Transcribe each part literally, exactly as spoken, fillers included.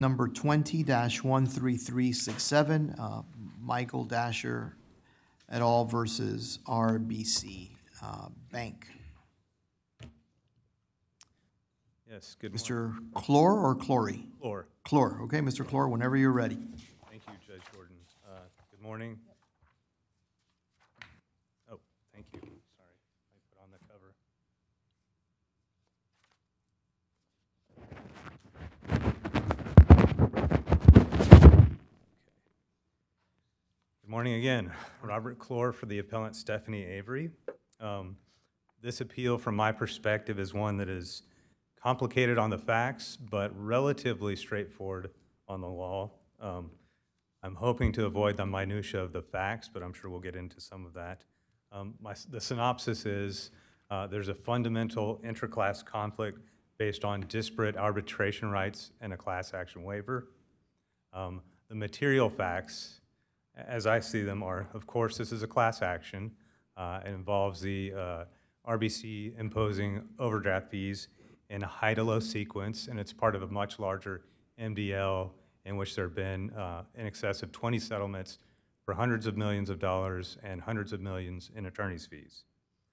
Number twenty one three three six seven, uh, Michael Dasher et al. Versus R B C uh, Bank. Yes, good morning. Mister Clore or Clory? Floor. Clore, okay, Mister Clore, whenever you're ready. Thank you, Judge Jordan. Uh, Good morning. Oh, thank you. Sorry, I put on the cover. Good morning again. Robert Clore for the appellant Stephanie Avery. Um, This appeal, from my perspective, is one that is complicated on the facts, but relatively straightforward on the law. Um, I'm hoping to avoid the minutia of the facts, but I'm sure we'll get into some of that. Um, my, the synopsis is uh, there's a fundamental intra-class conflict based on disparate arbitration rights and a class action waiver. Um, the material facts, as I see them, are, of course, this is a class action. Uh, it involves the uh, R B C imposing overdraft fees in a high to low sequence, and it's part of a much larger M D L in which there have been uh, in excess of twenty settlements for hundreds of millions of dollars and hundreds of millions in attorney's fees.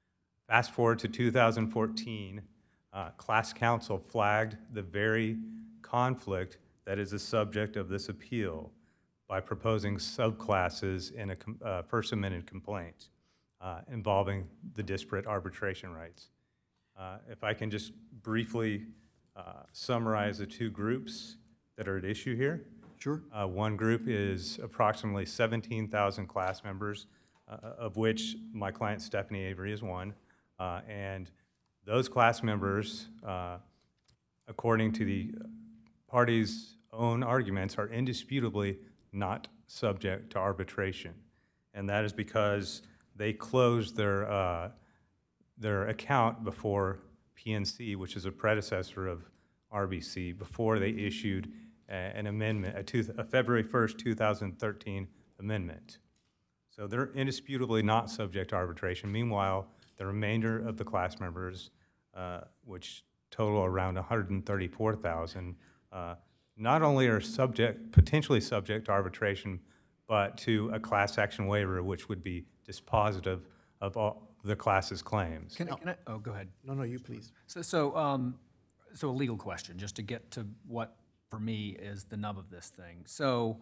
Fast forward to two thousand fourteen, uh, class counsel flagged the very conflict that is the subject of this appeal by proposing subclasses in a com- uh, First Amendment complaint uh, involving the disparate arbitration rights. Uh, if I can just briefly uh, summarize the two groups that are at issue here. Sure. Uh, one group is approximately seventeen thousand class members, uh, of which my client Stephanie Avery is one. Uh, and those class members, uh, according to the parties' own arguments, are indisputably not subject to arbitration. And that is because they closed their, uh, their account before P N C, which is a predecessor of R B C, before they issued a, an amendment, a, two, a February first, two thousand thirteen amendment. So they're indisputably not subject to arbitration. Meanwhile, the remainder of the class members, uh, which total around one hundred thirty-four thousand, uh, not only are subject, potentially subject to arbitration, but to a class action waiver, which would be dispositive of all the class's claims. Can I, can I, oh, go ahead. No, no, you please. So, so, um, so a legal question, just to get to what, for me, is the nub of this thing. So,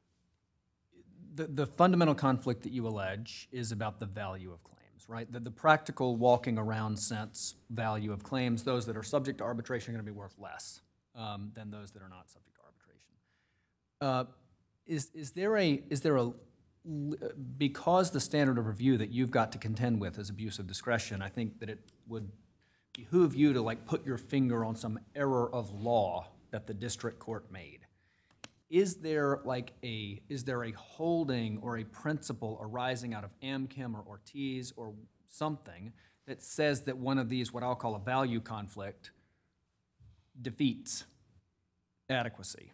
the, the fundamental conflict that you allege is about the value of claims, right? The, the practical walking around sense value of claims, those that are subject to arbitration are gonna be worth less um, than those that are not subject to arbitration. Uh, is, is there a, is there a, because the standard of review that you've got to contend with is abuse of discretion, I think that it would behoove you to like put your finger on some error of law that the district court made. Is there like a, is there a holding or a principle arising out of Amchem or Ortiz or something that says that one of these, what I'll call a value conflict, defeats adequacy?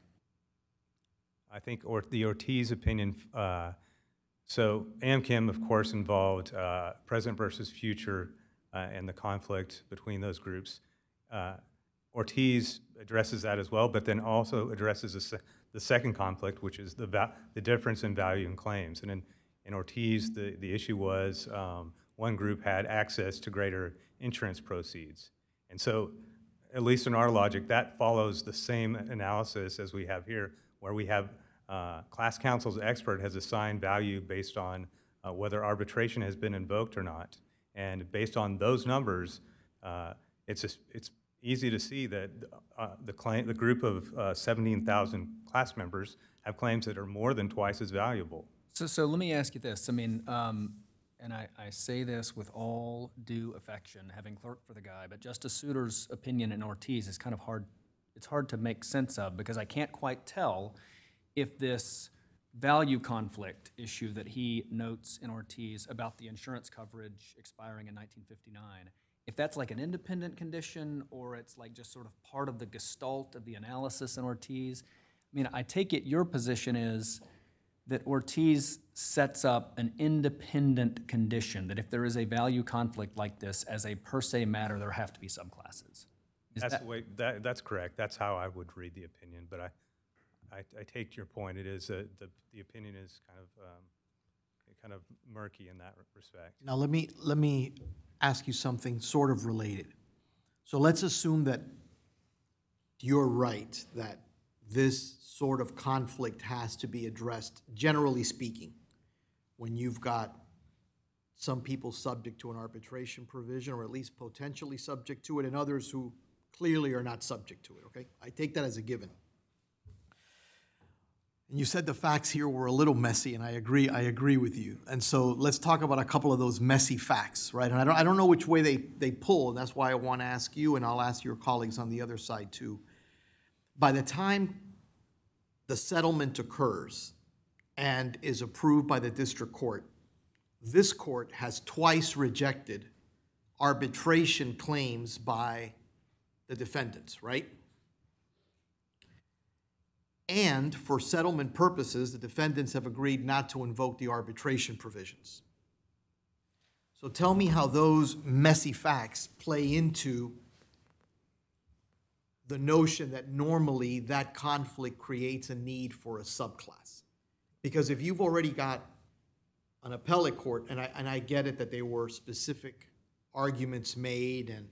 I think or, the Ortiz opinion, uh, so Amchem, of course, involved uh, present versus future uh, and the conflict between those groups. Uh, Ortiz addresses that as well, but then also addresses the, se- the second conflict, which is the, va- the difference in value in claims. And in, in Ortiz, the, the issue was um, one group had access to greater insurance proceeds. And so, at least in our logic, that follows the same analysis as we have here, where we have uh, class counsel's expert has assigned value based on uh, whether arbitration has been invoked or not. And based on those numbers, uh, it's just, it's easy to see that uh, the claim, the group of uh, seventeen thousand class members have claims that are more than twice as valuable. So, so let me ask you this. I mean, um, and I, I say this with all due affection, having clerked for the guy, but Justice Souter's opinion in Ortiz is kind of hard, it's hard to make sense of because I can't quite tell if this value conflict issue that he notes in Ortiz about the insurance coverage expiring in nineteen fifty-nine, if that's like an independent condition or it's like just sort of part of the gestalt of the analysis in Ortiz. I mean, I take it your position is that Ortiz sets up an independent condition, that if there is a value conflict like this, as a per se matter, there have to be subclasses. Is That's that- the way, that, that's correct. That's how I would read the opinion, but I, I, I take your point. It is, a- the, the opinion is kind of, um, kind of murky in that respect. Now, let me, let me ask you something sort of related. So let's assume that you're right, that this sort of conflict has to be addressed, generally speaking, when you've got some people subject to an arbitration provision, or at least potentially subject to it, and others who clearly are not subject to it, okay? I take that as a given. And you said the facts here were a little messy, and I agree, I agree with you. And so let's talk about a couple of those messy facts, right? And I don't, I don't know which way they, they pull, and that's why I want to ask you, and I'll ask your colleagues on the other side too. By the time the settlement occurs and is approved by the district court, this court has twice rejected arbitration claims by the defendants, right? And for settlement purposes, the defendants have agreed not to invoke the arbitration provisions. So tell me how those messy facts play into the notion that normally that conflict creates a need for a subclass. Because if you've already got an appellate court, and I, and I get it that there were specific arguments made, and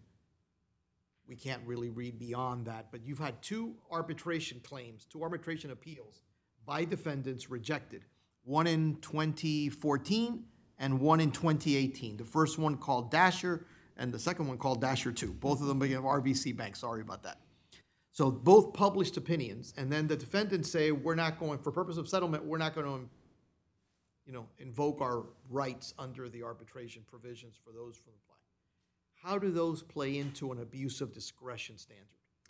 we can't really read beyond that, but you've had two arbitration claims, two arbitration appeals by defendants rejected, one in twenty fourteen and one in twenty eighteen. The first one called Dasher, and the second one called Dasher two. Both of them begin with R B C Bank, sorry about that. So both published opinions, and then the defendants say, we're not going, for purpose of settlement, we're not going to, you know, invoke our rights under the arbitration provisions for those from the plan. How do those play into an abuse of discretion standard?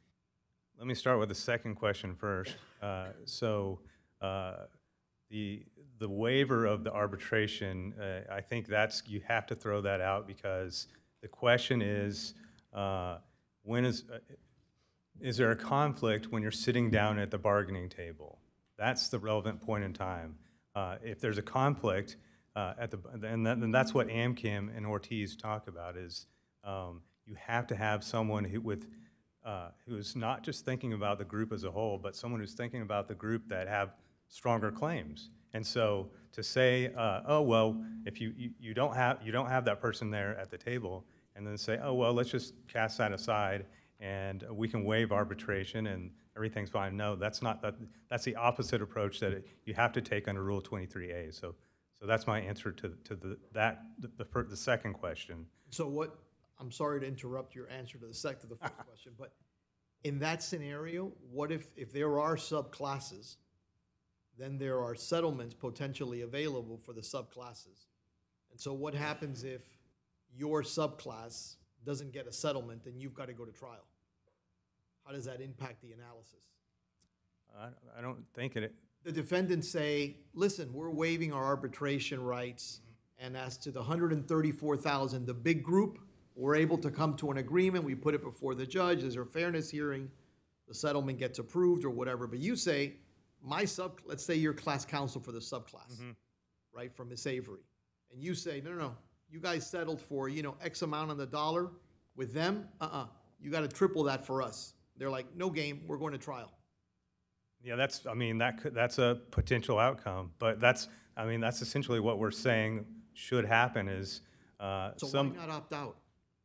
Let me start with the second question first. Uh, So uh, the, the waiver of the arbitration, uh, I think that's, you have to throw that out, because the question is, uh, when is, uh, is there a conflict when you're sitting down at the bargaining table? That's the relevant point in time. Uh, If there's a conflict uh, at the, and that- and that's what Amchem and Ortiz talk about, is um, you have to have someone who with, uh, who is not just thinking about the group as a whole, but someone who's thinking about the group that have stronger claims. And so to say, uh, oh, well, if you, you, you don't have, you don't have that person there at the table, and then say, oh, well, let's just cast that aside, and we can waive arbitration, and everything's fine. No, that's not, that, that's the opposite approach that it, you have to take under Rule twenty-three A. So, so that's my answer to, to the, that, the, the, fir- the second question. So what, I'm sorry to interrupt your answer to the sec, to the first question, but in that scenario, what if, if there are subclasses, then there are settlements potentially available for the subclasses. And so what happens if your subclass doesn't get a settlement, then you've got to go to trial? How does that impact the analysis? I, I don't think it, The defendants say, listen, we're waiving our arbitration rights, and as to the one hundred thirty-four thousand, the big group, we're able to come to an agreement, we put it before the judge, there's a fairness hearing, the settlement gets approved or whatever. But you say, my sub, let's say you're class counsel for the subclass, right, from Miss Avery. And you say, no, no, no, you guys settled for, you know, X amount on the dollar with them, uh-uh, you got to triple that for us. They're like, no game, we're going to trial. yeah, that's, I mean, that could, that's a potential outcome, but that's, I mean, that's essentially what we're saying should happen is, uh, So some, why not opt out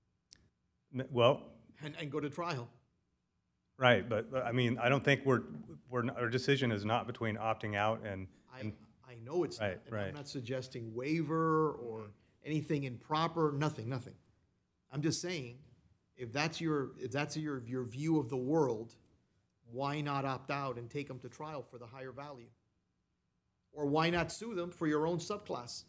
n- well, and, and go to trial? right, but, but, I mean, I don't think we're, we're, n- our decision is not between opting out and, I, and, I know it's not, Right, and I'm right. not suggesting waiver or anything improper, nothing, nothing. I'm just saying, if that's your, if that's your, your view of the world, why not opt out and take them to trial for the higher value? Or why not sue them for your own subclass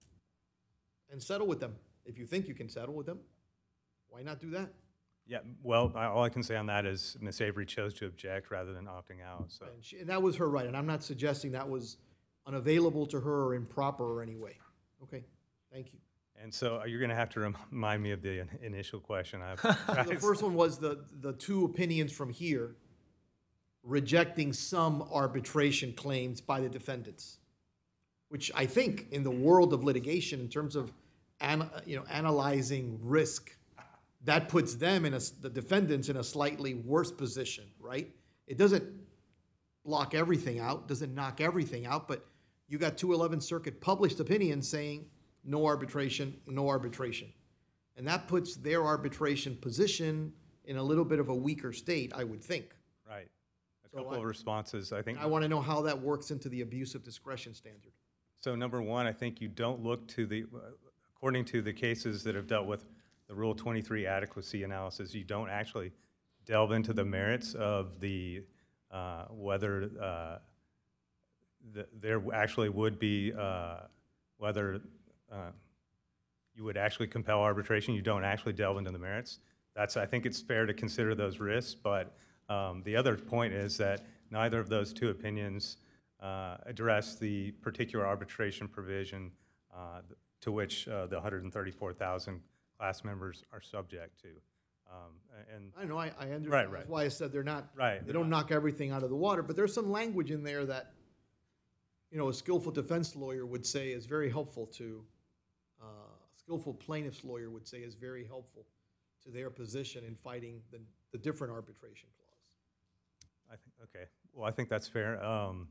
and settle with them? If you think you can settle with them, why not do that? yeah, well, I- all I can say on that is Miss Avery chose to object rather than opting out, so. And she, and that was her right, and I'm not suggesting that was unavailable to her or improper or any way. Okay, thank you. And so you're gonna have to remind me of the in- initial question. I So the apologize. first one was the, the two opinions from here rejecting some arbitration claims by the defendants, which I think in the world of litigation, in terms of, an, you know, analyzing risk, that puts them in a, s- the defendants in a slightly worse position, right? It doesn't, block everything out, doesn't knock everything out, but you got two eleventh Circuit published opinions saying no arbitration, no arbitration. And that puts their arbitration position in a little bit of a weaker state, I would think. Right. A So couple I- of responses, I think. I want to know how that works into the abuse of discretion standard. So number one, I think you don't look to the, according to the cases that have dealt with the Rule twenty-three adequacy analysis, you don't actually delve into the merits of the, uh, whether uh, th- there actually would be, uh, whether uh, you would actually compel arbitration. You don't actually delve into the merits. That's, I think it's fair to consider those risks, but um, the other point is that neither of those two opinions uh, address the particular arbitration provision uh, to which uh, the one hundred thirty-four thousand class members are subject to. Um, and I know, I, I understand. Right, right. That's why I said they're not, Right. they don't knock everything out of the water, but there's some language in there that, you know, a skillful defense lawyer would say is very helpful to, uh, a skillful plaintiff's lawyer would say is very helpful to their position in fighting the, the different arbitration clause. I think, okay, well, I think that's fair. Um,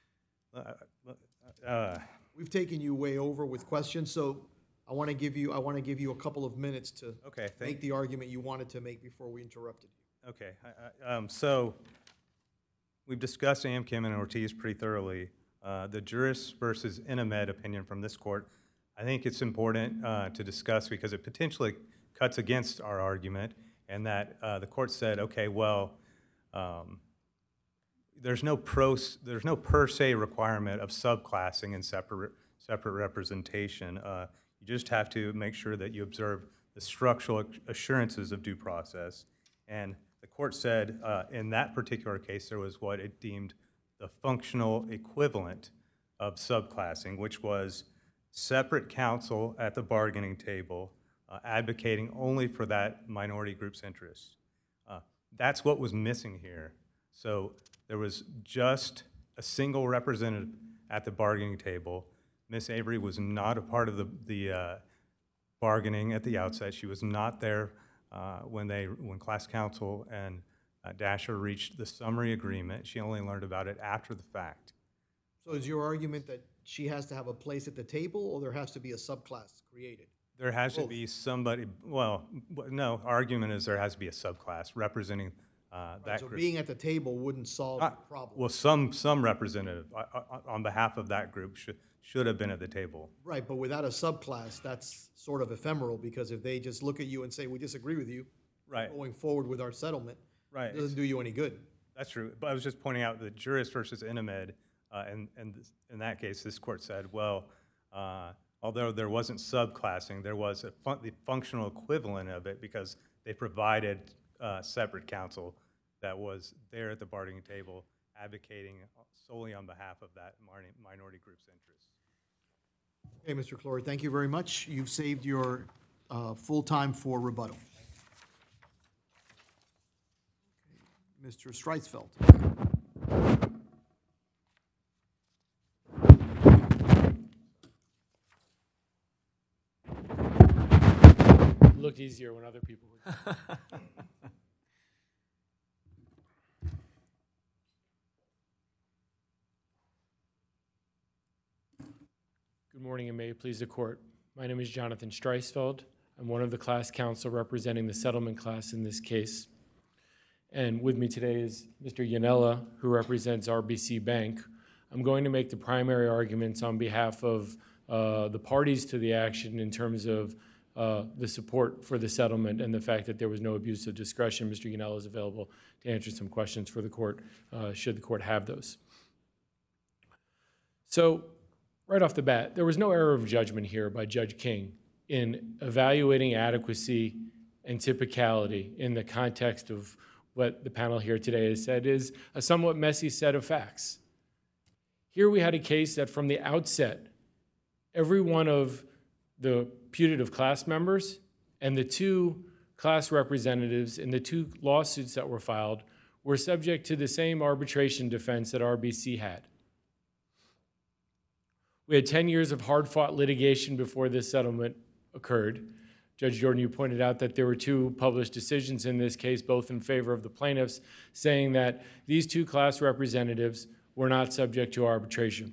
uh, uh, We've taken you way over with questions, so I want to give you, I want to give you a couple of minutes to Okay, make thank, the argument you wanted to make before we interrupted you. okay. I- I- um, So we've discussed Amchem and Ortiz pretty thoroughly. Uh, The Juris versus Inamed opinion from this court, I think it's important uh, to discuss because it potentially cuts against our argument, and that uh, the court said, okay, well, um, there's no pros, there's no per se requirement of subclassing and separate separate representation. Uh, you just have to make sure that you observe the structural assurances of due process. And the court said uh, in that particular case there was what it deemed the functional equivalent of subclassing, which was separate counsel at the bargaining table uh, advocating only for that minority group's interests. Uh, that's what was missing here. So there was just a single representative at the bargaining table. Miz Avery was not a part of the, the uh, bargaining at the outset. She was not there uh, when they, when class counsel and uh, Dasher reached the summary agreement. She only learned about it after the fact. So is your argument that she has to have a place at the table, or there has to be a subclass created? There has to Both. be somebody, well, w- no, argument is there has to be a subclass representing uh, that So group. being at the table wouldn't solve Uh, the problem. Well, some, some representative uh, uh, on behalf of that group should, should have been at the table. Right, but without a subclass, that's sort of ephemeral, because if they just look at you and say, we disagree with you, Right, going forward with our settlement, right. it doesn't do you any good. That's true, but I was just pointing out that Juris versus Inamed, uh, and, and this- in that case, this court said, well, uh, although there wasn't subclassing, there was a fun, the functional equivalent of it because they provided uh, separate counsel that was there at the bargaining table advocating solely on behalf of that minor- minority group's interests. Okay, Mister Clory, thank you very much. You've saved your uh, full time for rebuttal. Mister Streisfeld. It looked easier when other people were. Good morning, and may it please the court. My name is Jonathan Streisfeld. I'm one of the class counsel representing the settlement class in this case. And with me today is Mister Yanella, who represents R B C Bank. I'm going to make the primary arguments on behalf of uh, the parties to the action in terms of uh, the support for the settlement and the fact that there was no abuse of discretion. Mister Yanella is available to answer some questions for the court, uh, should the court have those. So, right off the bat, there was no error of judgment here by Judge King in evaluating adequacy and typicality in the context of what the panel here today has said is a somewhat messy set of facts. Here we had a case that from the outset, every one of the putative class members and the two class representatives in the two lawsuits that were filed were subject to the same arbitration defense that R B C had. We had ten years of hard-fought litigation before this settlement occurred. Judge Jordan, you pointed out that there were two published decisions in this case, both in favor of the plaintiffs, saying that these two class representatives were not subject to arbitration.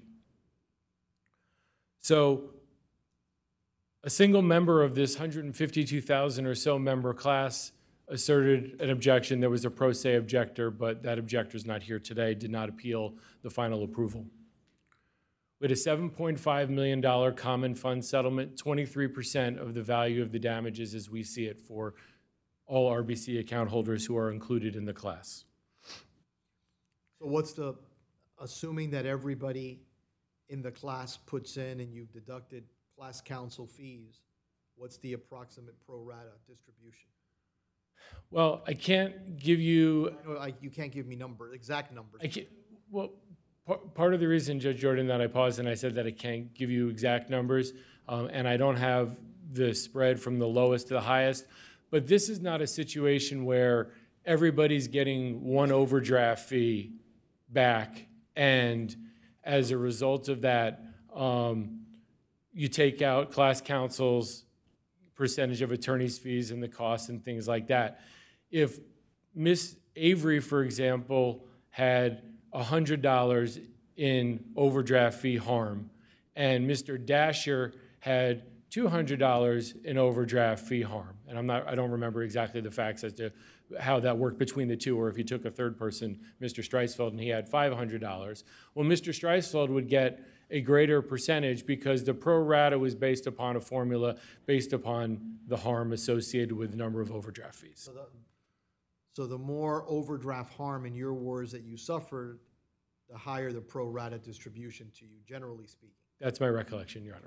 So a single member of this one hundred fifty-two thousand or so member class asserted an objection. There was a pro se objector, but that objector is not here today, did not appeal the final approval. With a seven point five million dollars common fund settlement, twenty-three percent of the value of the damages as we see it for all R B C account holders who are included in the class. So what's the, assuming that everybody in the class puts in and you've deducted class counsel fees, what's the approximate pro rata distribution? Well, I can't give you, I know, I, you can't give me numbers, exact numbers. I can't, well, par- part of the reason, Judge Jordan, that I paused and I said that I can't give you exact numbers, um, and I don't have the spread from the lowest to the highest, but this is not a situation where everybody's getting one overdraft fee back, and as a result of that, um, you take out class counsel's percentage of attorney's fees and the costs and things like that. If Miss Avery, for example, had one hundred dollars in overdraft fee harm, and Mister Dasher had two hundred dollars in overdraft fee harm, and I'm not, I don't remember exactly the facts as to how that worked between the two, or if he took a third person, Mister Streisfeld, and he had five hundred dollars. Well, Mister Streisfeld would get a greater percentage because the pro rata was based upon a formula based upon the harm associated with the number of overdraft fees. So the, so the more overdraft harm, in your words, that you suffered, the higher the pro rata distribution to you, generally speaking. That's my recollection, Your Honor.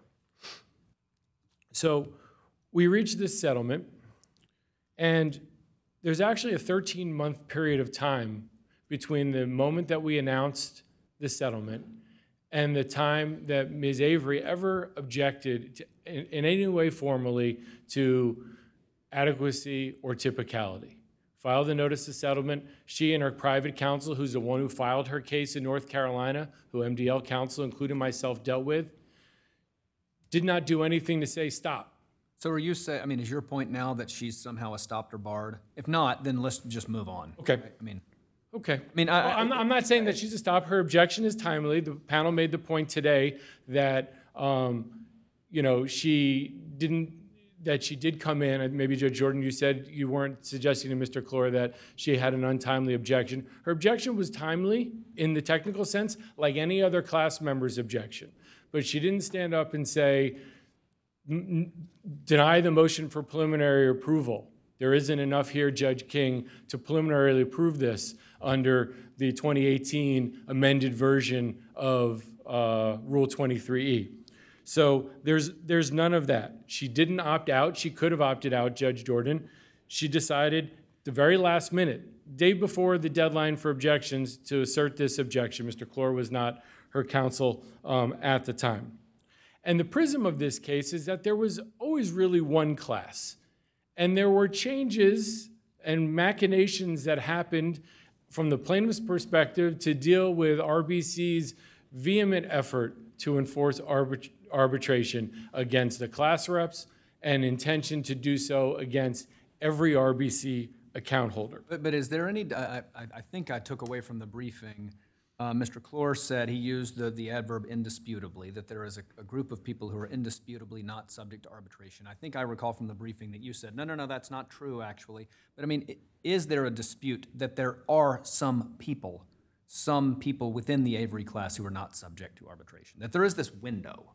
So we reached this settlement, and there's actually a thirteen-month period of time between the moment that we announced the settlement and the time that Miz Avery ever objected to, in, in any way formally to adequacy or typicality. Filed a notice of settlement. She and her private counsel, who's the one who filed her case in North Carolina, who M D L counsel, including myself, dealt with, did not do anything to say stop. So are you saying, I mean, is your point now that she's somehow stopped or barred? If not, then let's just move on. Okay. I mean, Okay. I mean, I, Well, I'm, I'm not saying that she's a stop. Her objection is timely. The panel made the point today that, um, you know, she didn't, that she did come in, and maybe Judge Jordan, you said you weren't suggesting to Mister Clore that she had an untimely objection. Her objection was timely in the technical sense, like any other class member's objection. But she didn't stand up and say, deny the motion for preliminary approval. There isn't enough here, Judge King, to preliminarily approve this under the twenty eighteen amended version of uh, Rule twenty-three E. So there's, there's none of that. She didn't opt out. She could have opted out, Judge Jordan. She decided the very last minute, day before the deadline for objections, to assert this objection. Mister Clore was not her counsel um, at the time. And the prism of this case is that there was always really one class. And there were changes and machinations that happened from the plaintiff's perspective to deal with R B C's vehement effort to enforce arbit- arbitration against the class reps and intention to do so against every R B C account holder. but, but is there any, I, I, I think I took away from the briefing, uh, Mister Clore said he used the, the adverb indisputably, that there is a, a group of people who are indisputably not subject to arbitration. I think I recall from the briefing that you said, no, no, no, that's not true, actually. But I mean, i- is there a dispute that there are some people, some people within the Avery class who are not subject to arbitration? That there is this window?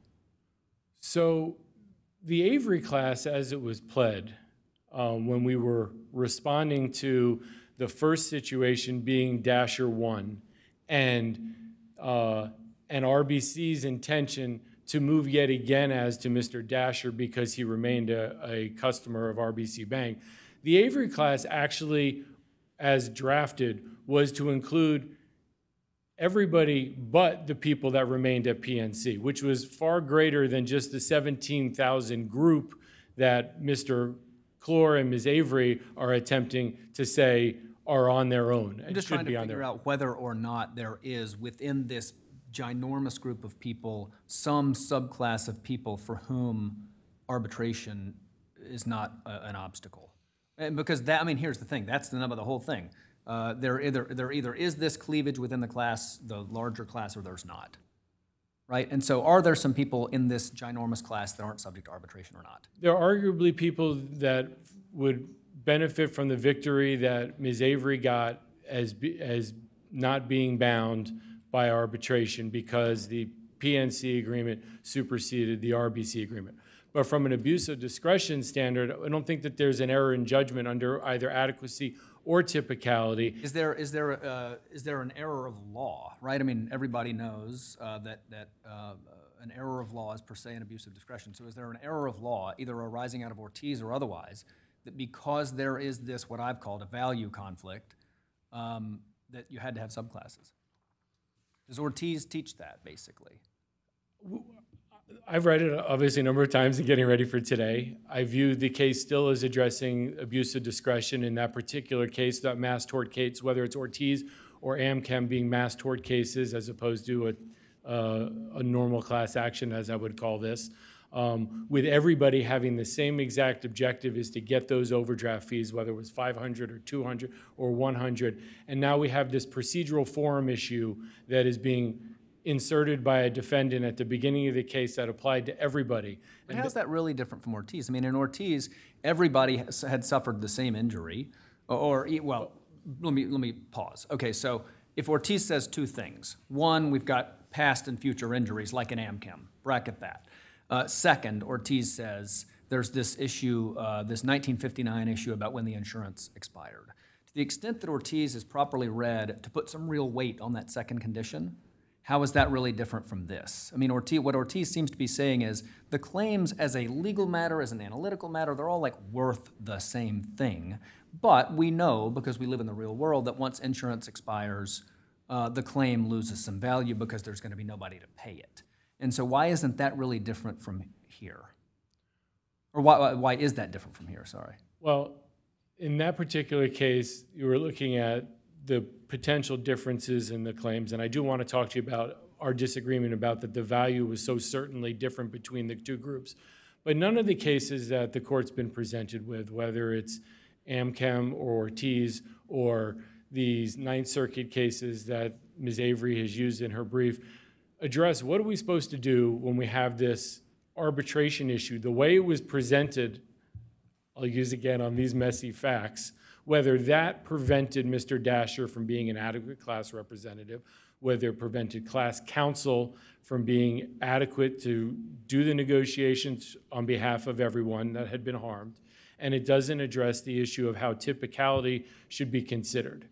So the Avery class, as it was pled, um, when we were responding to the first situation being Dasher one, and uh, and R B C's intention to move yet again as to Mister Dasher because he remained a, a customer of R B C Bank. The Avery class actually, as drafted, was to include everybody but the people that remained at P N C, which was far greater than just the seventeen thousand group that Mister Clore and Miz Avery are attempting to say are on their own I'm and just should trying to be on figure their own. out whether or not there is within this ginormous group of people some subclass of people for whom arbitration is not a, an obstacle. And because that, I mean, here's the thing, that's the nub of the whole thing. Uh, there either, there either is this cleavage within the class, the larger class, or there's not, right? And so are there some people in this ginormous class that aren't subject to arbitration or not? There are arguably people that would benefit from the victory that Miz Avery got as, be- as not being bound by arbitration because the P N C agreement superseded the R B C agreement. But from an abuse of discretion standard, I don't think that there's an error in judgment under either adequacy or typicality. Is there, is there, uh, is there an error of law, right? I mean, everybody knows uh, that, that uh, an error of law is per se an abuse of discretion. So is there an error of law, either arising out of Ortiz or otherwise, that because there is this, what I've called a value conflict, um, that you had to have subclasses? Does Ortiz teach that, basically? I've read it obviously a number of times in getting ready for today. I view the case still as addressing abuse of discretion in that particular case, that mass tort case, whether it's Ortiz or AmChem being mass tort cases as opposed to a, uh, a normal class action, as I would call this, um, with everybody having the same exact objective is to get those overdraft fees, whether it was five hundred or two hundred or one hundred. And now we have this procedural forum issue that is being inserted by a defendant at the beginning of the case that applied to everybody. But how's that really different from Ortiz? I mean, in Ortiz, everybody has- had suffered the same injury, or, or, well, let me, let me pause. Okay, so if Ortiz says two things, one, we've got past and future injuries, like in AmChem, bracket that. Uh, second, Ortiz says there's this issue, uh, this nineteen fifty-nine issue about when the insurance expired. To the extent that Ortiz is properly read to put some real weight on that second condition, how is that really different from this? I mean, Ortiz, what Ortiz seems to be saying is the claims as a legal matter, as an analytical matter, they're all like worth the same thing. But we know, because we live in the real world, that once insurance expires, uh, the claim loses some value because there's going to be nobody to pay it. And so why isn't that really different from here? Or why, why is that different from here, sorry? Well, in that particular case, you were looking at the potential differences in the claims, and I do want to talk to you about our disagreement about that the value was so certainly different between the two groups. But none of the cases that the court's been presented with, whether it's AmChem or Ortiz or these Ninth Circuit cases that Miz Avery has used in her brief, address what are we supposed to do when we have this arbitration issue. The way it was presented, I'll use again on these messy facts, whether that prevented Mister Dasher from being an adequate class representative, whether it prevented class counsel from being adequate to do the negotiations on behalf of everyone that had been harmed, and it doesn't address the issue of how typicality should be considered.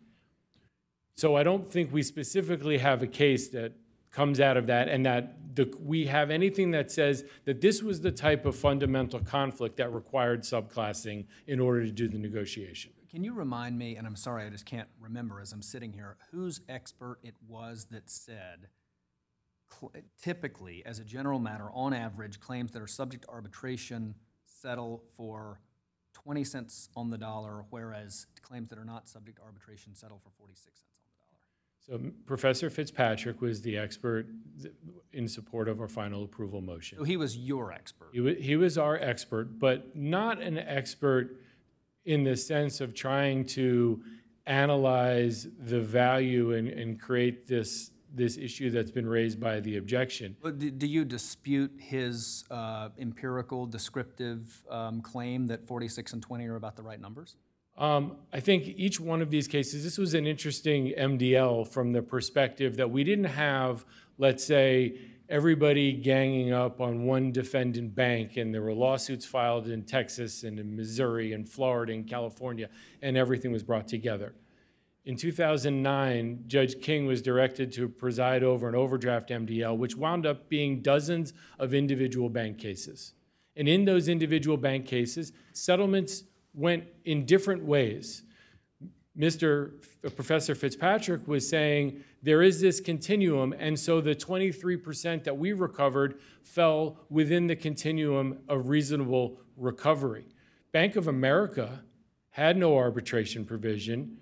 So I don't think we specifically have a case that comes out of that and that the, we have anything that says that this was the type of fundamental conflict that required subclassing in order to do the negotiation. Can you remind me, and I'm sorry, I just can't remember as I'm sitting here, whose expert it was that said, cl- typically, as a general matter, on average, claims that are subject to arbitration settle for twenty cents on the dollar, whereas claims that are not subject to arbitration settle for forty-six cents on the dollar? So Professor Fitzpatrick was the expert in support of our final approval motion. So he was your expert. He was, he was our expert, but not an expert in the sense of trying to analyze the value and, and create this, this issue that's been raised by the objection. But do, do you dispute his uh, empirical, descriptive um, claim that forty-six and twenty are about the right numbers? Um, I think each one of these cases, this was an interesting M D L from the perspective that we didn't have, let's say, everybody ganging up on one defendant bank, and there were lawsuits filed in Texas and in Missouri and Florida and California, and everything was brought together. In two thousand nine, Judge King was directed to preside over an overdraft M D L, which wound up being dozens of individual bank cases. And in those individual bank cases, settlements went in different ways. Mister F- Professor Fitzpatrick was saying there is this continuum, and so the twenty-three percent that we recovered fell within the continuum of reasonable recovery. Bank of America had no arbitration provision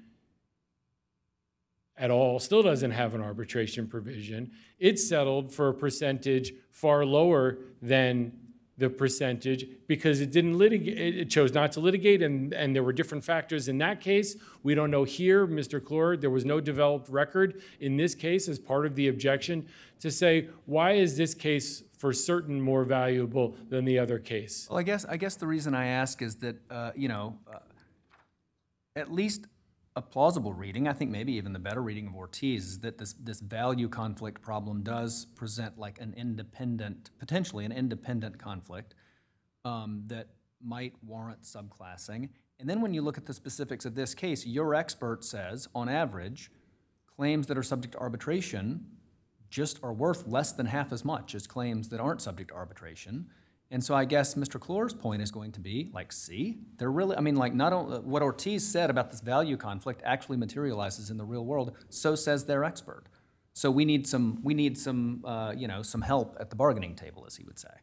at all, still doesn't have an arbitration provision. It settled for a percentage far lower than the percentage because it didn't litigate, it chose not to litigate, and, and there were different factors in that case. We don't know here, Mister Clore, there was no developed record in this case as part of the objection to say, why is this case for certain more valuable than the other case? Well, I guess, I guess the reason I ask is that, uh, you know, uh, at least a plausible reading, I think maybe even the better reading of Ortiz, is that this, this value conflict problem does present like an independent, potentially an independent conflict um, that might warrant subclassing. And then when you look at the specifics of this case, your expert says, on average, claims that are subject to arbitration just are worth less than half as much as claims that aren't subject to arbitration. And so I guess Mister Clore's point is going to be, like, see, they're really, I mean, like, not only, what Ortiz said about this value conflict actually materializes in the real world, so says their expert. So we need some, we need some, uh, you know, some help at the bargaining table, as he would say.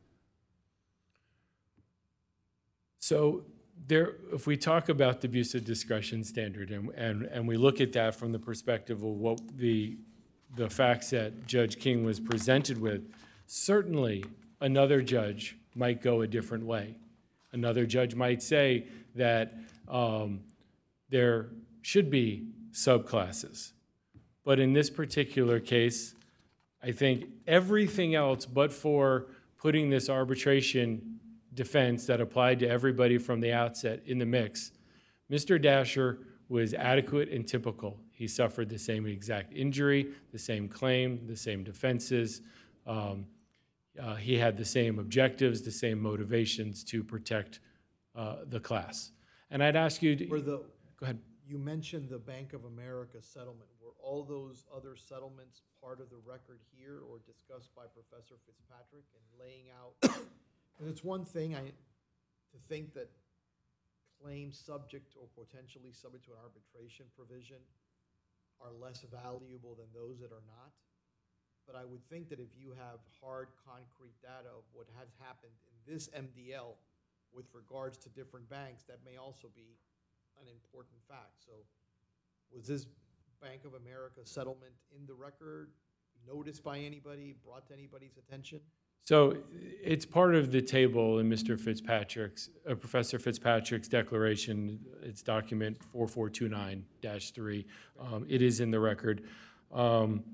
So there, if we talk about the abuse of discretion standard and, and, and we look at that from the perspective of what the, the facts that Judge King was presented with, certainly another judge might go a different way. Another judge might say that um, there should be subclasses. But in this particular case, I think everything else but for putting this arbitration defense that applied to everybody from the outset in the mix, Mister Dasher was adequate and typical. He suffered the same exact injury, the same claim, the same defenses. Um, Uh, he had the same objectives, the same motivations to protect uh, the class. And I'd ask you to, Were the, go ahead. you mentioned the Bank of America settlement. Were all those other settlements part of the record here or discussed by Professor Fitzpatrick and laying out? And it's one thing I, to think that claims subject or potentially subject to an arbitration provision are less valuable than those that are not. But I would think that if you have hard, concrete data of what has happened in this M D L with regards to different banks, that may also be an important fact. So was this Bank of America settlement in the record, noticed by anybody, brought to anybody's attention? So it's part of the table in Mister Fitzpatrick's, uh, Professor Fitzpatrick's declaration. It's document four four two nine dash three. Um, it is in the record. Um,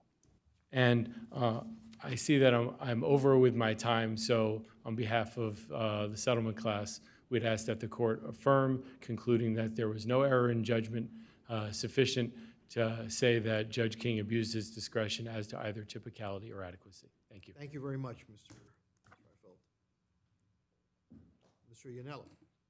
And uh, I see that I'm, I'm over with my time, so on behalf of uh, the settlement class, we'd ask that the court affirm, concluding that there was no error in judgment uh, sufficient to say that Judge King abused his discretion as to either typicality or adequacy. Thank you. Thank you very much, Mister Reifeld. Mister Yanella.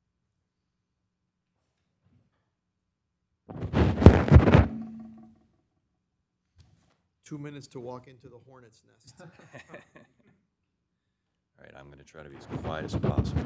Two minutes to walk into the hornet's nest. All right, I'm going to try to be as quiet as possible.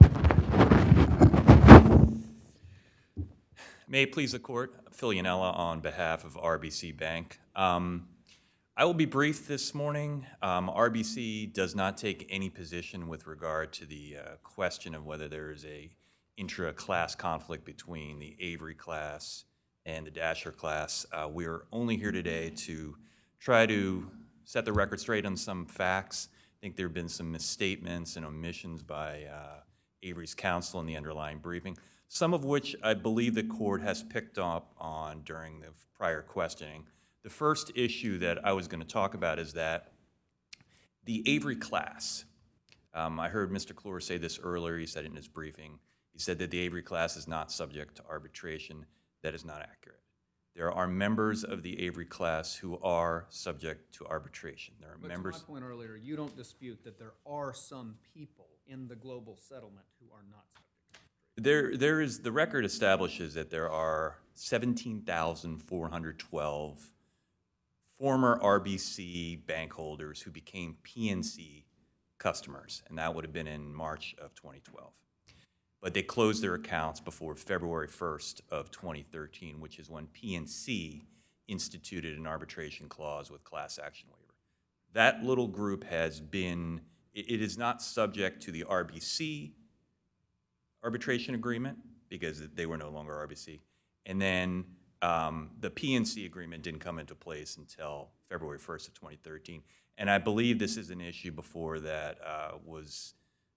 May it please the court, Phil Yanella on behalf of R B C Bank. Um, I will be brief this morning. Um, R B C does not take any position with regard to the uh, question of whether there is a intra-class conflict between the Avery class and the Dasher class. Uh, we are only here today to try to set the record straight on some facts. I think there have been some misstatements and omissions by uh, Avery's counsel in the underlying briefing, some of which I believe the court has picked up on during the prior questioning. The first issue that I was going to talk about is that the Avery class, um, I heard Mister Clore say this earlier, he said it in his briefing, he said that the Avery class is not subject to arbitration. That is not accurate. There are members of the Avery class who are subject to arbitration. There are But members. to my point earlier, you don't dispute that there are some people in the global settlement who are not subject to arbitration. There, there is, the record establishes that there are seventeen thousand four hundred twelve former R B C bank holders who became P N C customers, and that would have been in March of twenty twelve. But they closed their accounts before February first of twenty thirteen, which is when P N C instituted an arbitration clause with class action waiver. That little group has been, it, it is not subject to the R B C arbitration agreement because they were no longer R B C. And then um, the P N C agreement didn't come into place until February first of twenty thirteen. And I believe this is an issue before that uh, was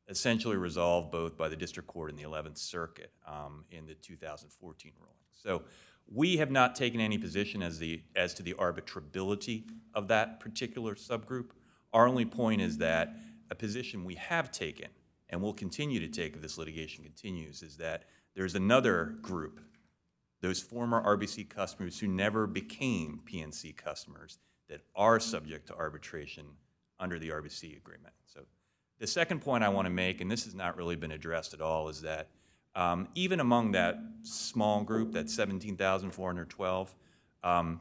essentially resolved both by the district court and the eleventh Circuit um, in the two thousand fourteen ruling. So we have not taken any position as, the, as to the arbitrability of that particular subgroup. Our only point is that a position we have taken, and will continue to take if this litigation continues, is that there's another group, those former R B C customers who never became P N C customers, that are subject to arbitration under the R B C agreement. So the second point I want to make, and this has not really been addressed at all, is that um, even among that small group, that seventeen thousand four hundred twelve, um,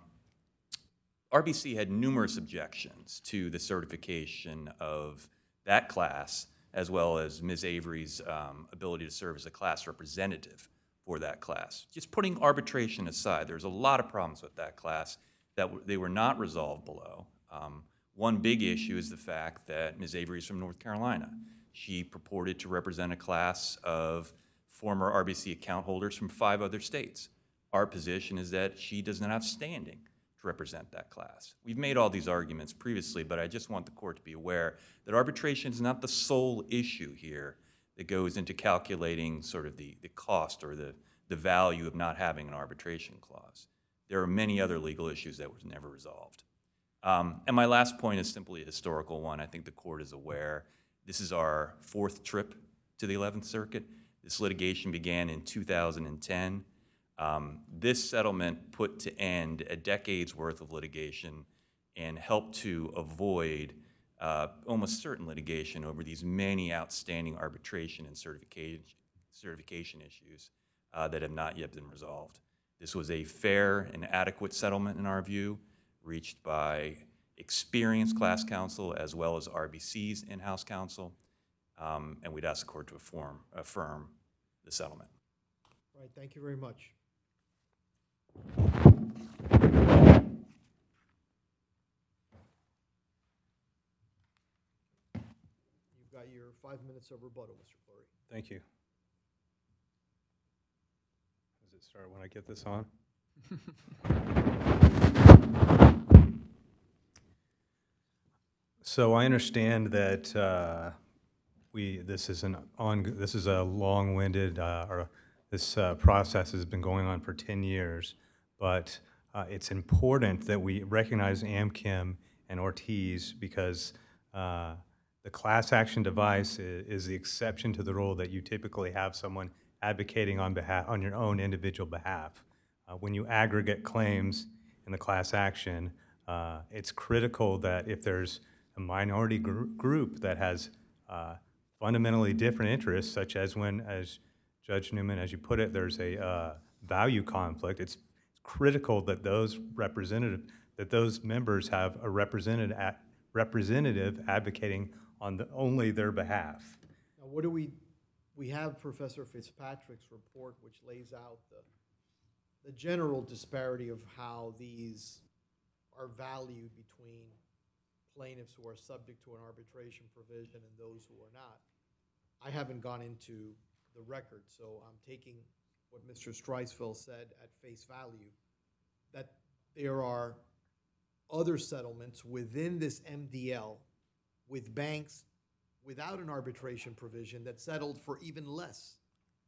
R B C had numerous objections to the certification of that class, as well as Miz Avery's um, ability to serve as a class representative for that class. Just putting arbitration aside, there's a lot of problems with that class that w they were not resolved below. Um, one big issue is the fact that Miz Avery is from North Carolina. She purported to represent a class of former R B C account holders from five other states. Our position is that she does not have standing to represent that class. We've made all these arguments previously, but I just want the court to be aware that arbitration is not the sole issue here that goes into calculating sort of the, the cost or the, the value of not having an arbitration clause. There are many other legal issues that was never resolved. Um, and my last point is simply a historical one. I think the court is aware. This is our fourth trip to the eleventh Circuit. This litigation began in two thousand ten. Um, this settlement put to end a decade's worth of litigation and helped to avoid uh, almost certain litigation over these many outstanding arbitration and certification, certification issues uh, that have not yet been resolved. This was a fair and adequate settlement in our view, reached by experienced class counsel as well as R B C's in-house counsel, um, and we'd ask the court to affirm, affirm the settlement. All right, thank you very much. You've got your five minutes of rebuttal, Mister Fleury. Thank you. Does it start when I get this on? So I understand that uh, we this is an on this is a long-winded uh, or this uh, process has been going on for ten years, but uh, it's important that we recognize Amchem and Ortiz because uh, the class action device is, is the exception to the rule that you typically have someone advocating on behalf on your own individual behalf. Uh, when you aggregate claims in the class action, uh, it's critical that if there's a minority gr group that has uh, fundamentally different interests, such as when, as Judge Newman, as you put it, there's a uh, value conflict. It's critical that those representative, that those members have a representative, representative advocating on the, only their behalf. Now, what do we, we have Professor Fitzpatrick's report, which lays out the, the general disparity of how these are valued between plaintiffs who are subject to an arbitration provision and those who are not. I haven't gone into the record, so I'm taking what Mister Streisfeld said at face value, that there are other settlements within this M D L with banks without an arbitration provision that settled for even less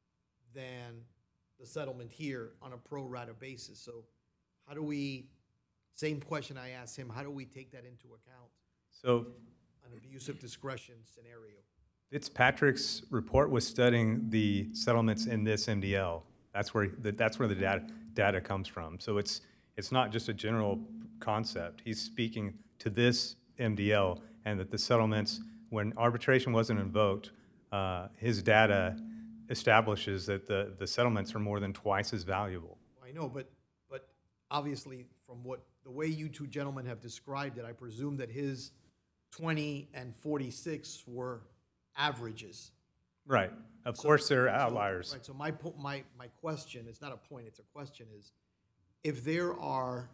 than the settlement here on a pro rata basis. So how do we, same question I asked him, how do we take that into account? So An abuse of discretion scenario. Fitzpatrick's report was studying the settlements in this M D L. That's where the, that's where the data data comes from. So it's it's not just a general concept. He's speaking to this M D L and that the settlements, when arbitration wasn't invoked, uh, his data establishes that the the settlements are more than twice as valuable. I know, but but obviously from what the way you two gentlemen have described it, I presume that his twenty and forty-six were averages. Right. Of course, there are outliers. Right, so my, po- my, my question, it's not a point, it's a question, is if there are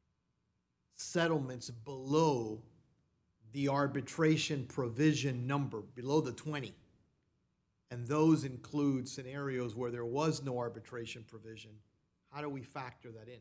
settlements below the arbitration provision number, below the twenty, and those include scenarios where there was no arbitration provision, how do we factor that in?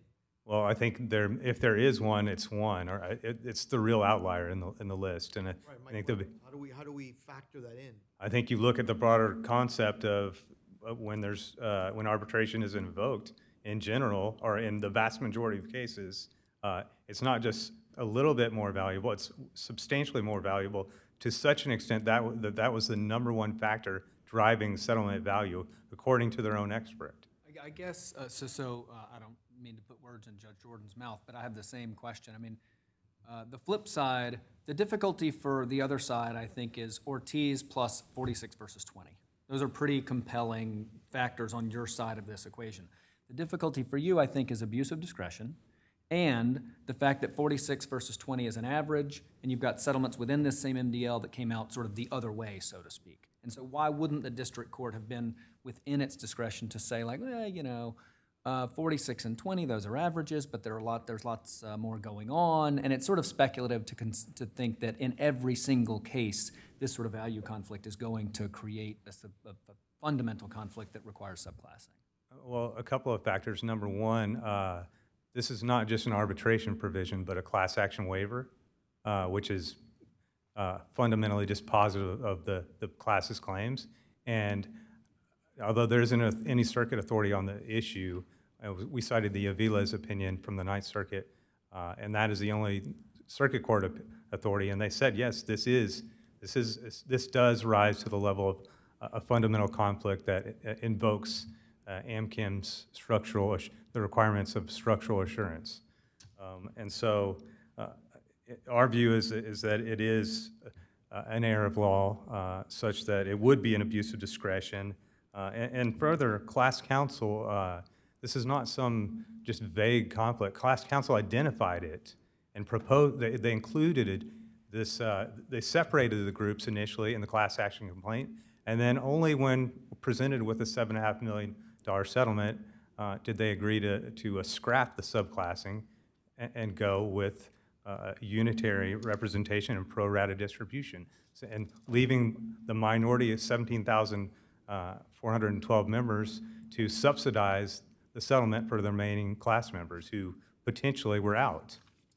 Well, I think there, if there is one, it's one, or I- it, it's the real outlier in the, in the list. And I Right, I Mike, think the, how do we, how do we factor that in? I think you look at the broader concept of, of when there's, uh, when arbitration is invoked in general, or in the vast majority of cases, uh, it's not just a little bit more valuable, it's substantially more valuable to such an extent that, w- that that was the number one factor driving settlement value, according to their own expert. I- I guess, uh, so, so, uh, I don't mean to put words in Judge Jordan's mouth, but I have the same question. I mean, uh, the flip side, the difficulty for the other side, I think, is Ortiz plus forty-six versus twenty. Those are pretty compelling factors on your side of this equation. The difficulty for you, I think, is abuse of discretion, and the fact that forty-six versus twenty is an average, and you've got settlements within this same M D L that came out sort of the other way, so to speak. And so why wouldn't the district court have been within its discretion to say like, eh, you know, uh, forty-six and twenty, those are averages, but there are a lot, there's lots uh, more going on, and it's sort of speculative to cons- to think that in every single case, this sort of value conflict is going to create a, sub- a, a fundamental conflict that requires subclassing. Well, a couple of factors. Number one, uh, this is not just an arbitration provision, but a class action waiver, uh, which is uh, fundamentally dispositive of the, the class's claims. And although there isn't a, any circuit authority on the issue, uh, we cited the Avila's opinion from the Ninth Circuit, uh, and that is the only circuit court op- authority. And they said, yes, this is this is this does rise to the level of a fundamental conflict that uh, invokes uh, AmChem's structural ass- the requirements of structural assurance. Um, and so, uh, it, our view is is that it is uh, an error of law, uh, such that it would be an abuse of discretion. Uh, and, and further, class counsel, uh, this is not some just vague conflict. Class counsel identified it and proposed, they, they included it, this, uh, they separated the groups initially in the class action complaint, and then only when presented with a seven and a half million dollar settlement uh, did they agree to, to uh, scrap the subclassing and, and go with uh, unitary representation and pro rata distribution, so, and leaving the minority of seventeen thousand four hundred twelve members to subsidize the settlement for the remaining class members who potentially were out.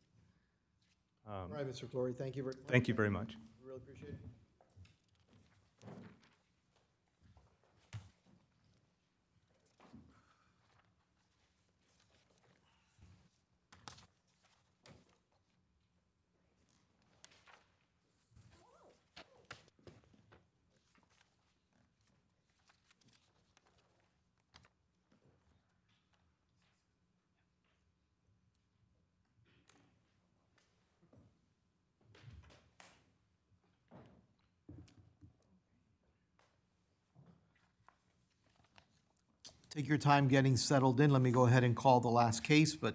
All right, Mister Clory, thank you very much. Thank you very much. Really appreciate it. Take your time getting settled in. Let me go ahead and call the last case, but